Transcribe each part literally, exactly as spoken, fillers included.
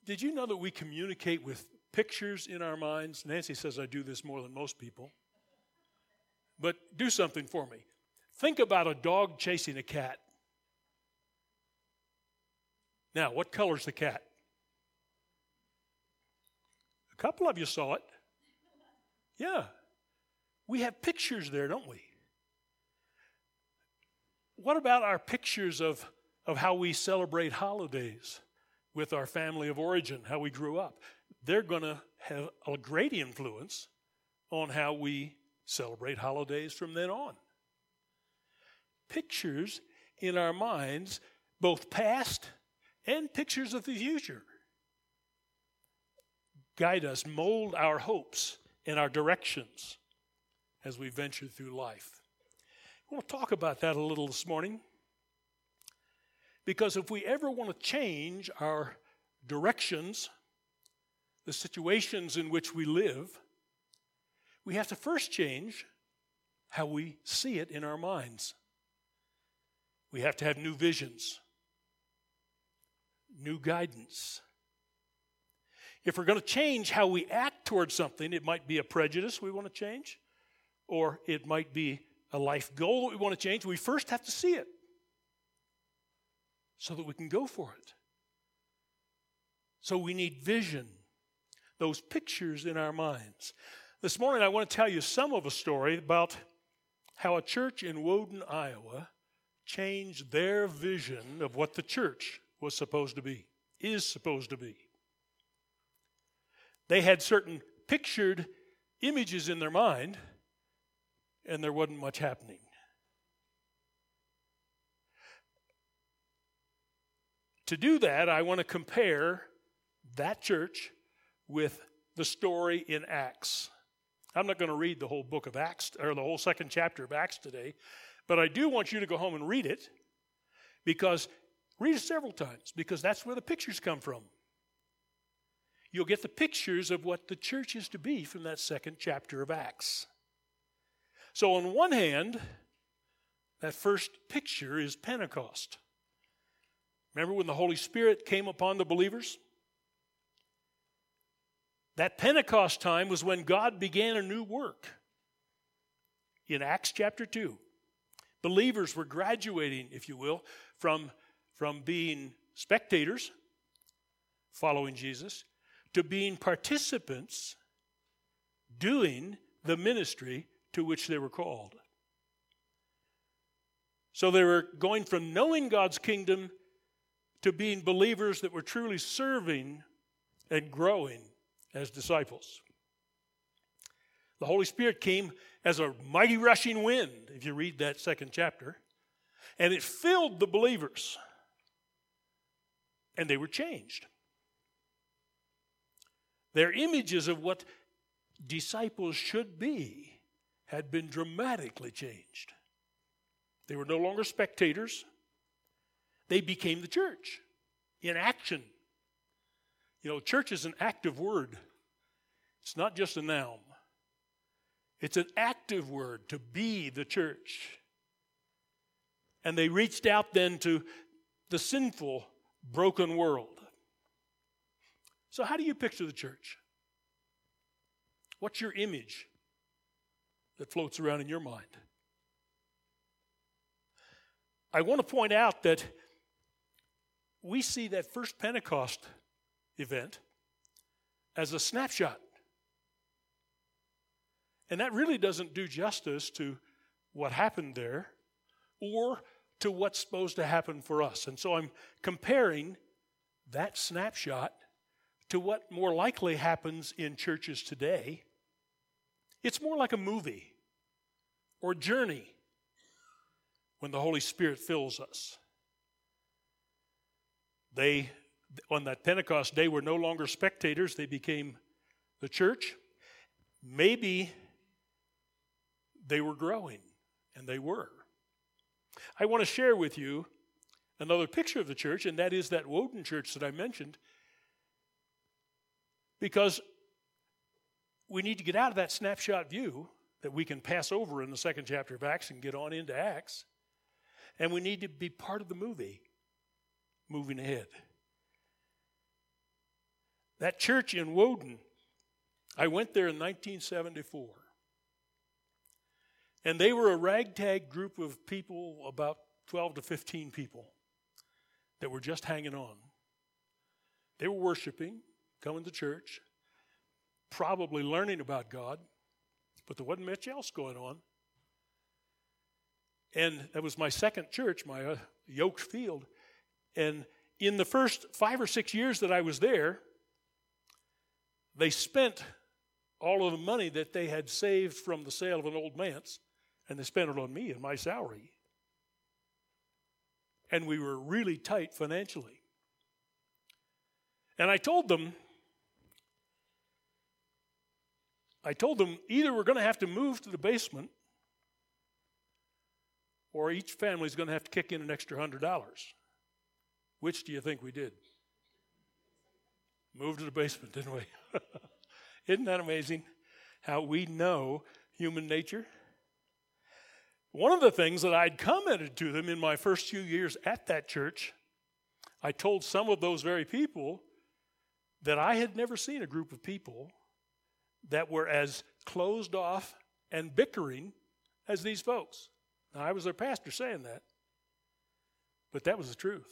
did you know that we communicate with pictures in our minds? Nancy says I do this more than most people. But do something for me. Think about a dog chasing a cat. Now, what color's the cat? A couple of you saw it. Yeah. We have pictures there, don't we? What about our pictures of, of how we celebrate holidays with our family of origin, how we grew up? They're going to have a great influence on how we celebrate holidays from then on. Pictures in our minds, both past and pictures of the future, guide us, mold our hopes and our directions as we venture through life. We'll talk about that a little this morning, because if we ever want to change our directions, the situations in which we live, we have to first change how we see it in our minds. We have to have new visions, new guidance. If we're going to change how we act towards something, it might be a prejudice we want to change, or it might be a life goal that we want to change. We first have to see it so that we can go for it. So we need vision, those pictures in our minds. This morning I want to tell you some of a story about how a church in Woden, Iowa changed their vision of what the church was supposed to be, is supposed to be. They had certain pictured images in their mind, and there wasn't much happening. To do that, I want to compare that church with the story in Acts. I'm not going to read the whole book of Acts, or the whole second chapter of Acts today, but I do want you to go home and read it, because, read it several times, because that's where the pictures come from. You'll get the pictures of what the church is to be from that second chapter of Acts. So on one hand, that first picture is Pentecost. Remember when the Holy Spirit came upon the believers? That Pentecost time was when God began a new work. In Acts chapter two, believers were graduating, if you will, from, from being spectators, following Jesus, to being participants, doing the ministry to which they were called. So they were going from knowing God's kingdom to being believers that were truly serving and growing as disciples. The Holy Spirit came as a mighty rushing wind, if you read that second chapter, and it filled the believers, and they were changed. Their images of what disciples should be had been dramatically changed. They were no longer spectators. They became the church in action. You know, church is an active word. It's not just a noun. It's an active word, to be the church. And they reached out then to the sinful, broken world. So how do you picture the church? What's your image that floats around in your mind? I want to point out that we see that first Pentecost event as a snapshot. And that really doesn't do justice to what happened there or to what's supposed to happen for us. And so I'm comparing that snapshot to what more likely happens in churches today. It's more like a movie or journey when the Holy Spirit fills us. They, on that Pentecost day, were no longer spectators. They became the church. Maybe they were growing, and they were. I want to share with you another picture of the church, and that is that Woden church that I mentioned, because we need to get out of that snapshot view that we can pass over in the second chapter of Acts and get on into Acts, and we need to be part of the movie moving ahead. That church in Woden, I went there in nineteen seventy-four. And they were a ragtag group of people, about twelve to fifteen people, that were just hanging on. They were worshiping, coming to church, probably learning about God, but there wasn't much else going on. And that was my second church, my uh, Yokes Field. And in the first five or six years that I was there, they spent all of the money that they had saved from the sale of an old manse, and they spent it on me and my salary. And we were really tight financially. And I told them, I told them either we're going to have to move to the basement, or each family's going to have to kick in an extra one hundred dollars. Which do you think we did? Moved to the basement, didn't we? Isn't that amazing how we know human nature? One of the things that I'd commented to them in my first few years at that church, I told some of those very people that I had never seen a group of people that were as closed off and bickering as these folks. Now, I was their pastor saying that, but that was the truth.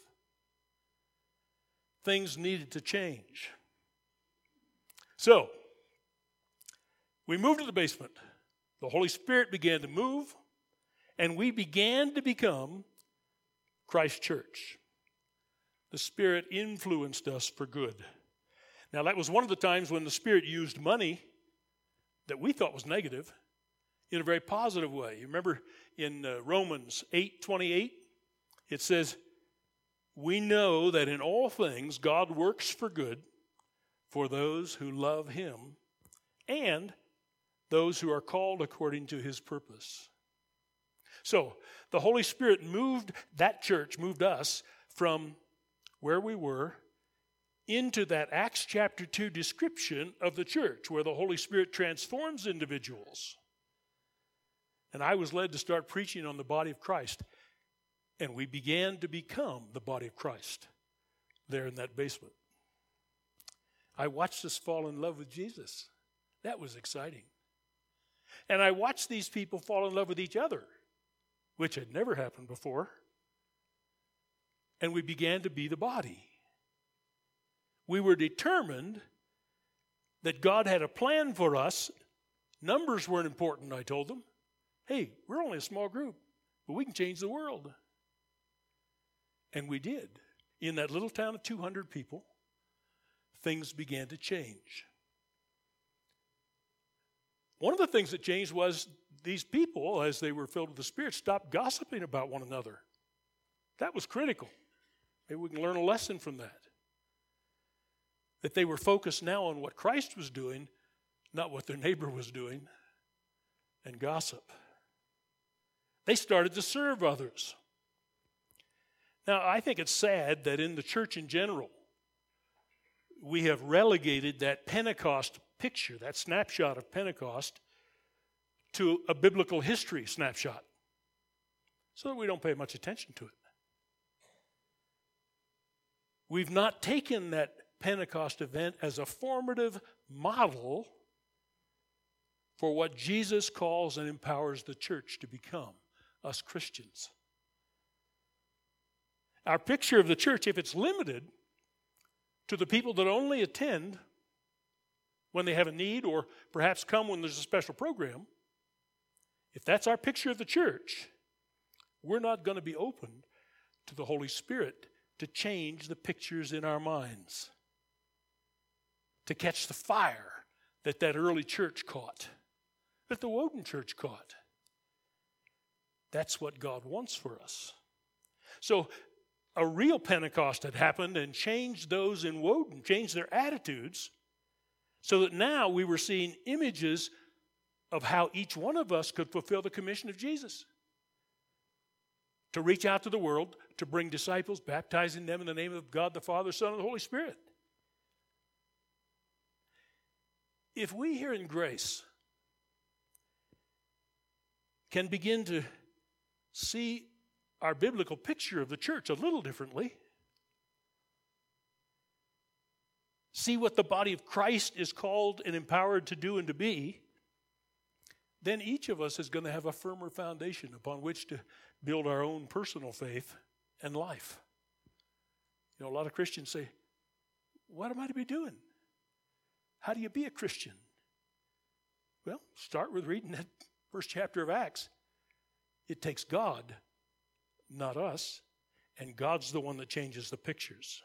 Things needed to change. So, we moved to the basement. The Holy Spirit began to move, and we began to become Christ Church. The Spirit influenced us for good. Now, that was one of the times when the Spirit used money that we thought was negative in a very positive way. You remember in uh, Romans eight twenty-eight, it says, "We know that in all things God works for good for those who love him and those who are called according to his purpose." So, the Holy Spirit moved that church, moved us from where we were into that Acts chapter two description of the church where the Holy Spirit transforms individuals. And I was led to start preaching on the body of Christ. And we began to become the body of Christ there in that basement. I watched us fall in love with Jesus. That was exciting. And I watched these people fall in love with each other, which had never happened before. And we began to be the body. We were determined that God had a plan for us. Numbers weren't important, I told them. Hey, we're only a small group, but we can change the world. And we did. In that little town of two hundred people, things began to change. One of the things that changed was these people, as they were filled with the Spirit, stopped gossiping about one another. That was critical. Maybe we can learn a lesson from that. That they were focused now on what Christ was doing, not what their neighbor was doing, and gossip. They started to serve others. Now, I think it's sad that in the church in general, we have relegated that Pentecost picture, that snapshot of Pentecost, to a biblical history snapshot, so that we don't pay much attention to it. We've not taken that Pentecost event as a formative model for what Jesus calls and empowers the church to become, us Christians. Our picture of the church, if it's limited to the people that only attend when they have a need or perhaps come when there's a special program, if that's our picture of the church, we're not going to be open to the Holy Spirit to change the pictures in our minds, to catch the fire that that early church caught, that the Woden church caught. That's what God wants for us. So a real Pentecost had happened and changed those in Woden, changed their attitudes, so that now we were seeing images of how each one of us could fulfill the commission of Jesus. To reach out to the world, to bring disciples, baptizing them in the name of God the Father, Son, and the Holy Spirit. If we here in Grace can begin to see our biblical picture of the church a little differently, see what the body of Christ is called and empowered to do and to be, then each of us is going to have a firmer foundation upon which to build our own personal faith and life. You know, a lot of Christians say, what am I to be doing? How do you be a Christian? Well, start with reading that first chapter of Acts. It takes God, not us, and God's the one that changes the pictures.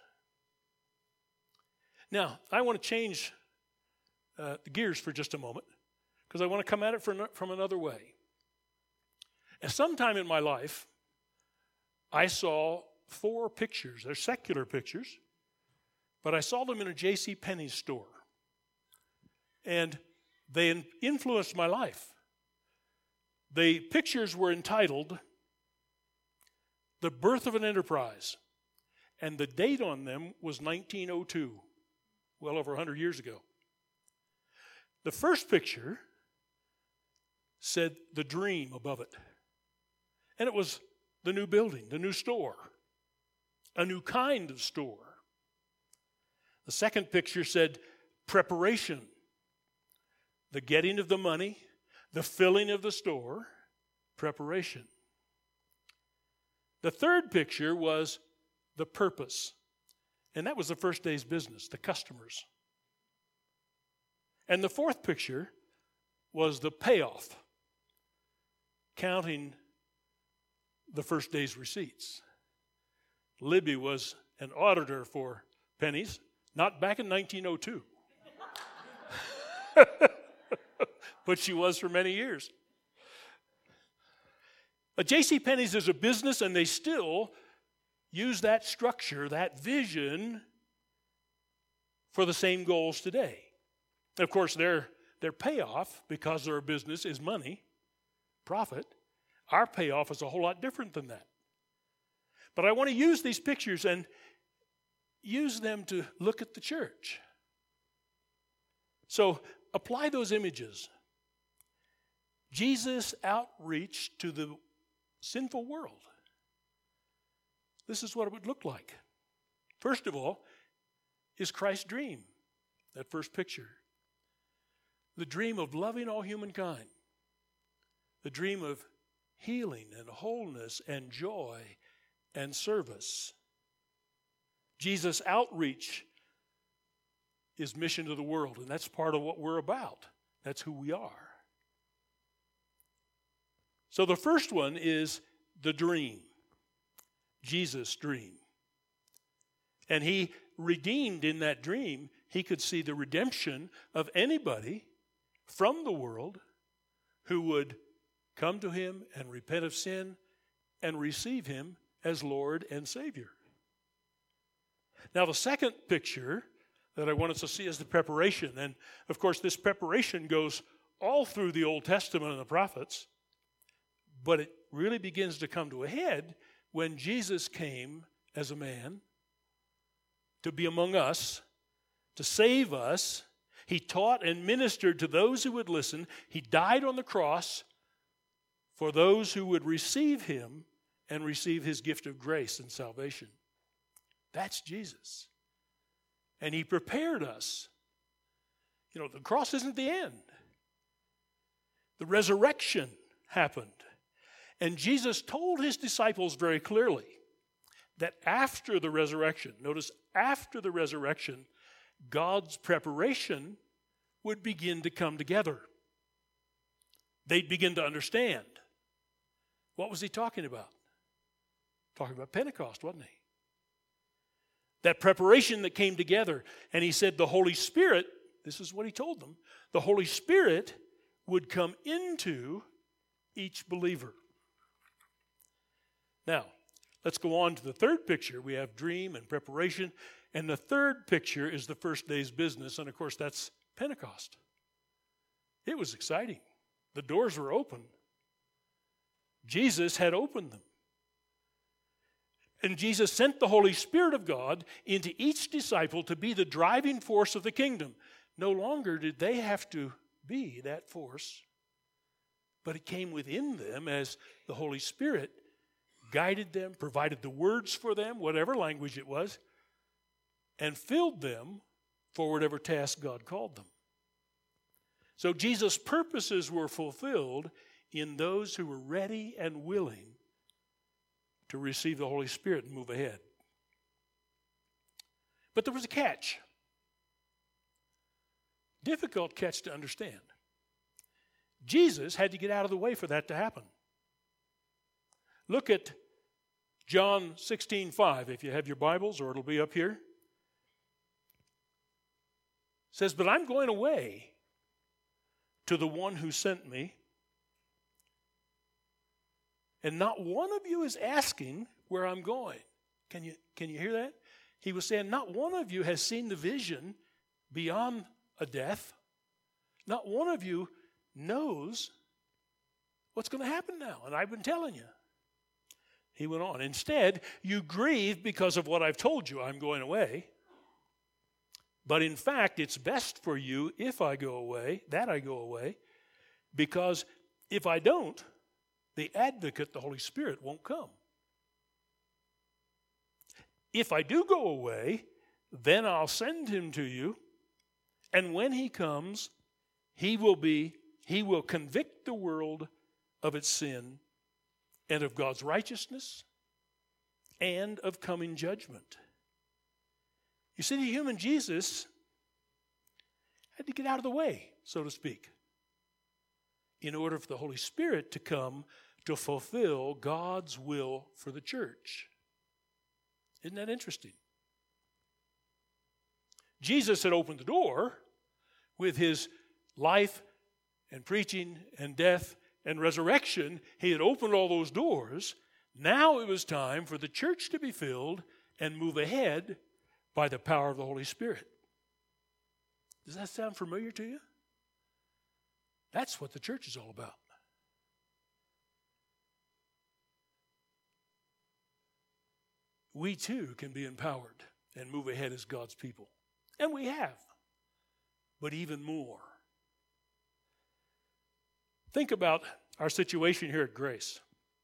Now, I want to change uh, the gears for just a moment, because I want to come at it from, from another way. At some time in my life, I saw four pictures. They're secular pictures, but I saw them in a J C Penney's store. And they influenced my life. The pictures were entitled The Birth of an Enterprise, and the date on them was nineteen oh two, well over one hundred years ago. The first picture said The Dream above it, and it was the new building, the new store, a new kind of store. The second picture said Preparation, the getting of the money, the filling of the store, preparation. The third picture was the purpose, and that was the first day's business, the customers. And the fourth picture was the payoff, counting the first day's receipts. Libby was an auditor for Penny's, not back in nineteen oh two. But she was for many years. But J C Penney's is a business, and they still use that structure, that vision, for the same goals today. Of course, their, their payoff, because they're a business, is money, profit. Our payoff is a whole lot different than that. But I want to use these pictures and use them to look at the church. So apply those images. Jesus' outreach to the sinful world. This is what it would look like. First of all, is Christ's dream, that first picture. The dream of loving all humankind. The dream of healing and wholeness and joy and service. Jesus' outreach is mission to the world, and that's part of what we're about. That's who we are. So the first one is the dream, Jesus' dream. And he redeemed in that dream, he could see the redemption of anybody from the world who would come to him and repent of sin and receive him as Lord and Savior. Now the second picture that I want us to see is the preparation. And of course this preparation goes all through the Old Testament and the prophets. But it really begins to come to a head when Jesus came as a man to be among us, to save us. He taught and ministered to those who would listen. He died on the cross for those who would receive him and receive his gift of grace and salvation. That's Jesus. And he prepared us. You know, the cross isn't the end. The resurrection happened. And Jesus told his disciples very clearly that after the resurrection, notice after the resurrection, God's preparation would begin to come together. They'd begin to understand. What was he talking about? Talking about Pentecost, wasn't he? That preparation that came together. And he said the Holy Spirit, this is what he told them, the Holy Spirit would come into each believer. Now, let's go on to the third picture. We have dream and preparation. And the third picture is the first day's business. And of course, that's Pentecost. It was exciting. The doors were open. Jesus had opened them. And Jesus sent the Holy Spirit of God into each disciple to be the driving force of the kingdom. No longer did they have to be that force, but it came within them as the Holy Spirit guided them, provided the words for them, whatever language it was, and filled them for whatever task God called them. So Jesus' purposes were fulfilled in those who were ready and willing to receive the Holy Spirit and move ahead. But there was a catch. Difficult catch to understand. Jesus had to get out of the way for that to happen. Look at John sixteen five, if you have your Bibles, or it'll be up here. It says, "But I'm going away to the one who sent me, and not one of you is asking where I'm going." Can you, can you hear that? He was saying, not one of you has seen the vision beyond a death. Not one of you knows what's going to happen now, and I've been telling you. He went on, "Instead, you grieve because of what I've told you. I'm going away. But in fact, it's best for you if I go away, that I go away, because if I don't, the advocate, the Holy Spirit, won't come. If I do go away, then I'll send him to you, and when he comes, he will be, he will convict the world of its sin and of God's righteousness and of coming judgment." You see, the human Jesus had to get out of the way, so to speak, in order for the Holy Spirit to come to fulfill God's will for the church. Isn't that interesting? Jesus had opened the door with his life and preaching and death and resurrection. He had opened all those doors. Now it was time for the church to be filled and move ahead by the power of the Holy Spirit. Does that sound familiar to you? That's what the church is all about. We too can be empowered and move ahead as God's people. And we have, but even more. Think about our situation here at Grace.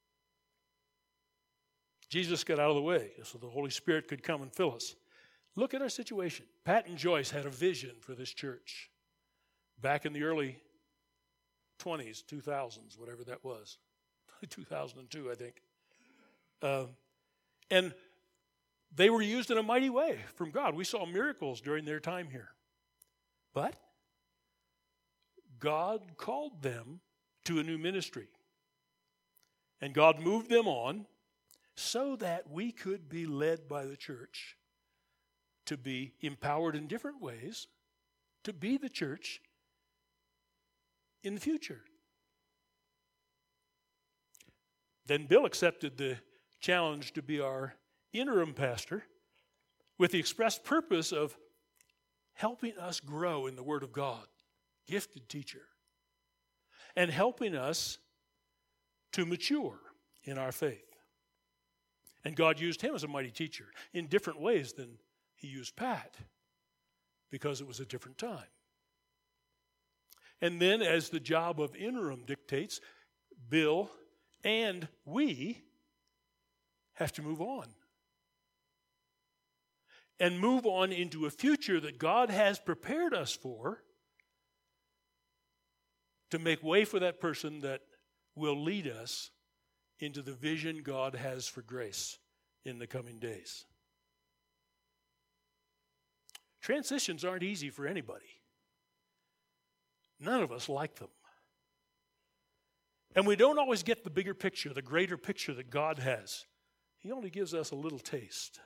Jesus got out of the way so the Holy Spirit could come and fill us. Look at our situation. Pat and Joyce had a vision for this church back in the early twenties, two thousands, whatever that was. two thousand two, I think. Um, and they were used in a mighty way from God. We saw miracles during their time here. But God called them to a new ministry. And God moved them on so that we could be led by the church to be empowered in different ways to be the church in the future. Then Bill accepted the challenge to be our interim pastor with the express purpose of helping us grow in the Word of God, gifted teacher, and helping us to mature in our faith. And God used him as a mighty teacher in different ways than he used Pat, because it was a different time. And then, as the job of interim dictates, Bill and we have to move on. And move on into a future that God has prepared us for, to make way for that person that will lead us into the vision God has for Grace in the coming days. Transitions aren't easy for anybody. None of us like them. And we don't always get the bigger picture, the greater picture that God has. He only gives us a little taste.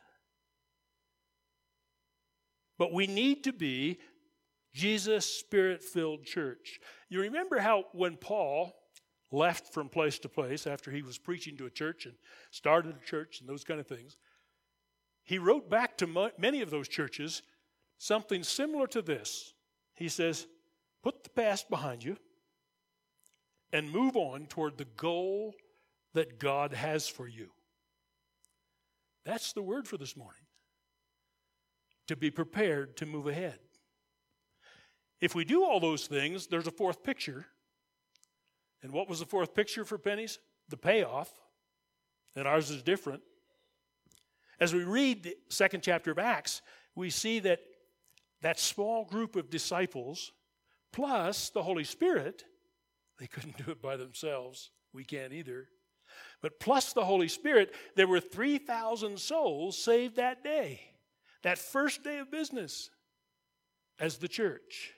But we need to be Jesus' Spirit-filled church. You remember how when Paul left from place to place after he was preaching to a church and started a church and those kind of things, he wrote back to mo- many of those churches something similar to this. He says, put the past behind you and move on toward the goal that God has for you. That's the word for this morning. To be prepared to move ahead. If we do all those things, there's a fourth picture. And what was the fourth picture for pennies? The payoff. And ours is different. As we read the second chapter of Acts, we see that that small group of disciples, plus the Holy Spirit, they couldn't do it by themselves. We can't either. But plus the Holy Spirit, there were three thousand souls saved that day, that first day of business as the church.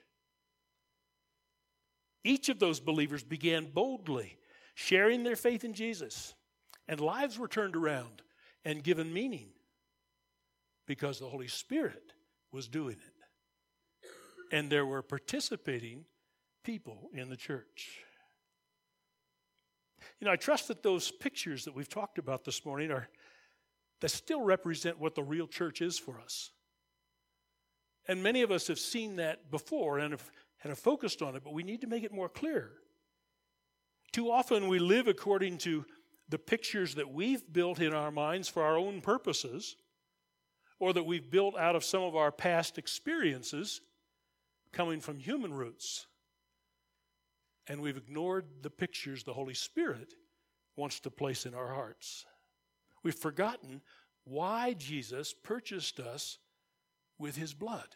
Each of those believers began boldly sharing their faith in Jesus, and lives were turned around and given meaning because the Holy Spirit was doing it. And there were participating people in the church. You know, I trust that those pictures that we've talked about this morning are that still represent what the real church is for us. And many of us have seen that before and have, and have focused on it, but we need to make it more clear. Too often we live according to the pictures that we've built in our minds for our own purposes, or that we've built out of some of our past experiences coming from human roots. And we've ignored the pictures the Holy Spirit wants to place in our hearts. We've forgotten why Jesus purchased us with his blood.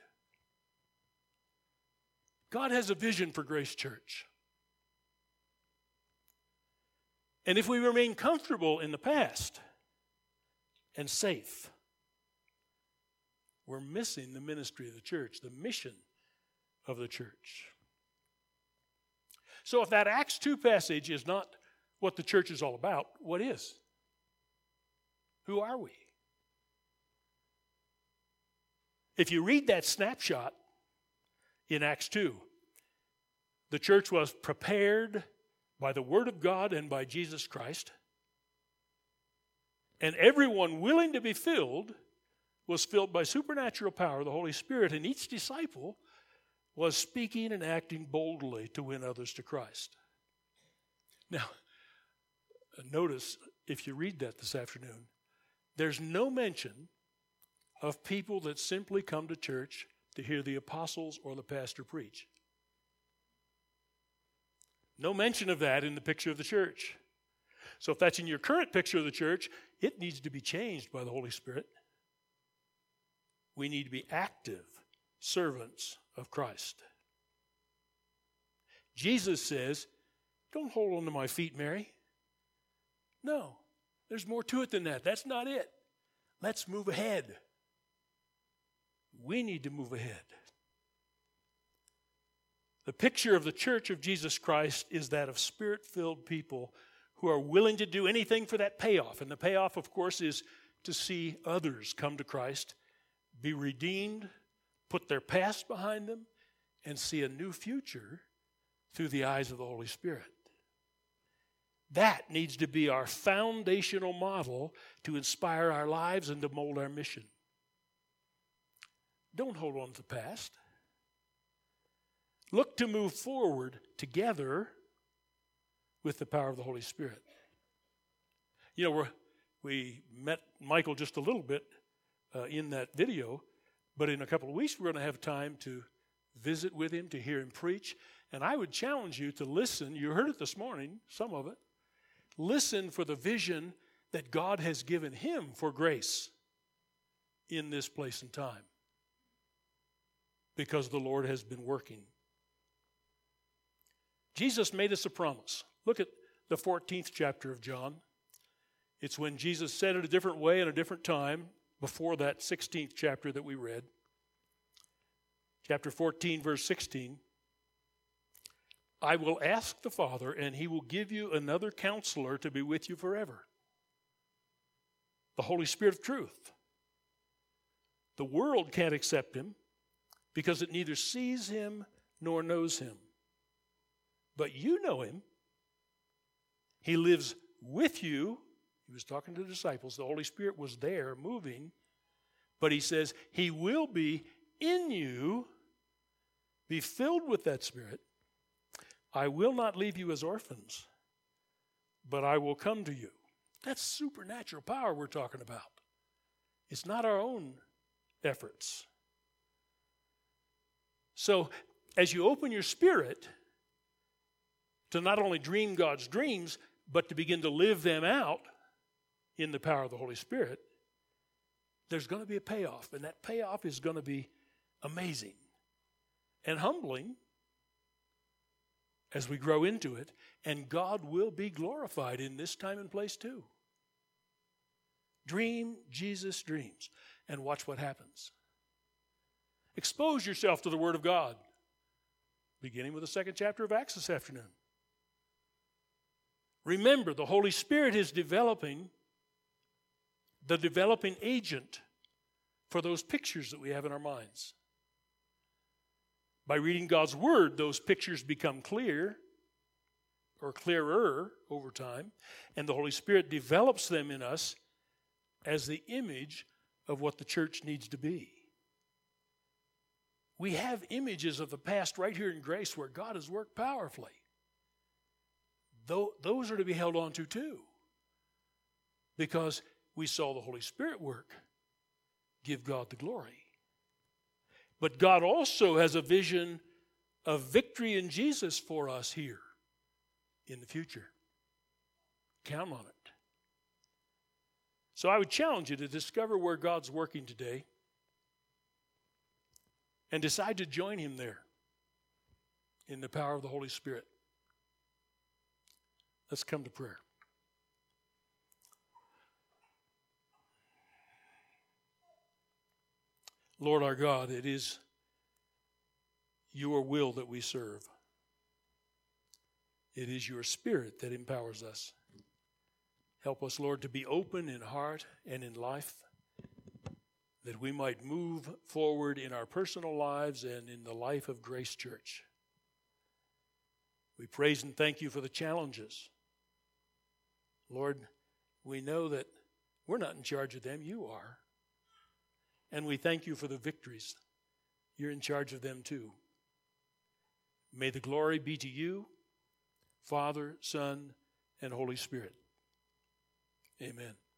God has a vision for Grace Church. And if we remain comfortable in the past and safe, we're missing the ministry of the church, the mission of the church. So if that Acts two passage is not what the church is all about, what is? Who are we? If you read that snapshot in Acts two, the church was prepared by the Word of God and by Jesus Christ, and everyone willing to be filled was filled by supernatural power, the Holy Spirit, and each disciple was speaking and acting boldly to win others to Christ. Now, notice, if you read that this afternoon, there's no mention of people that simply come to church to hear the apostles or the pastor preach. No mention of that in the picture of the church. So if that's in your current picture of the church, it needs to be changed by the Holy Spirit. We need to be active servants of Christ. Jesus says, don't hold on to my feet, Mary. No, there's more to it than that. That's not it. Let's move ahead. We need to move ahead. The picture of the church of Jesus Christ is that of Spirit-filled people who are willing to do anything for that payoff. And the payoff, of course, is to see others come to Christ, be redeemed, put their past behind them, and see a new future through the eyes of the Holy Spirit. That needs to be our foundational model to inspire our lives and to mold our mission. Don't hold on to the past. Look to move forward together with the power of the Holy Spirit. You know, we're, we met Michael just a little bit uh, in that video, but in a couple of weeks we're going to have time to visit with him, to hear him preach. And I would challenge you to listen. You heard it this morning, some of it. Listen for the vision that God has given him for Grace in this place and time, because the Lord has been working. Jesus made us a promise. Look at the fourteenth chapter of John. It's when Jesus said it a different way at a different time before that sixteenth chapter that we read. Chapter fourteen, verse sixteen. I will ask the Father, and he will give you another counselor to be with you forever. The Holy Spirit of truth. The world can't accept him because it neither sees him nor knows him. But you know him. He lives with you. He was talking to the disciples. The Holy Spirit was there moving. But he says he will be in you. Be filled with that Spirit. I will not leave you as orphans, but I will come to you. That's supernatural power we're talking about. It's not our own efforts. So, as you open your spirit to not only dream God's dreams, but to begin to live them out in the power of the Holy Spirit, there's going to be a payoff, and that payoff is going to be amazing and humbling as we grow into it, and God will be glorified in this time and place too. Dream Jesus dreams and watch what happens. Expose yourself to the Word of God, beginning with the second chapter of Acts this afternoon. Remember, the Holy Spirit is developing, the developing agent for those pictures that we have in our minds. By reading God's Word, those pictures become clear or clearer over time, and the Holy Spirit develops them in us as the image of what the church needs to be. We have images of the past right here in Grace where God has worked powerfully. Though those are to be held on to too, because we saw the Holy Spirit work. Give God the glory. But God also has a vision of victory in Jesus for us here in the future. Count on it. So I would challenge you to discover where God's working today and decide to join Him there in the power of the Holy Spirit. Let's come to prayer. Lord our God, it is your will that we serve. It is your Spirit that empowers us. Help us, Lord, to be open in heart and in life, that we might move forward in our personal lives and in the life of Grace Church. We praise and thank you for the challenges. Lord, we know that we're not in charge of them, you are. And we thank you for the victories. You're in charge of them too. May the glory be to you, Father, Son, and Holy Spirit. Amen.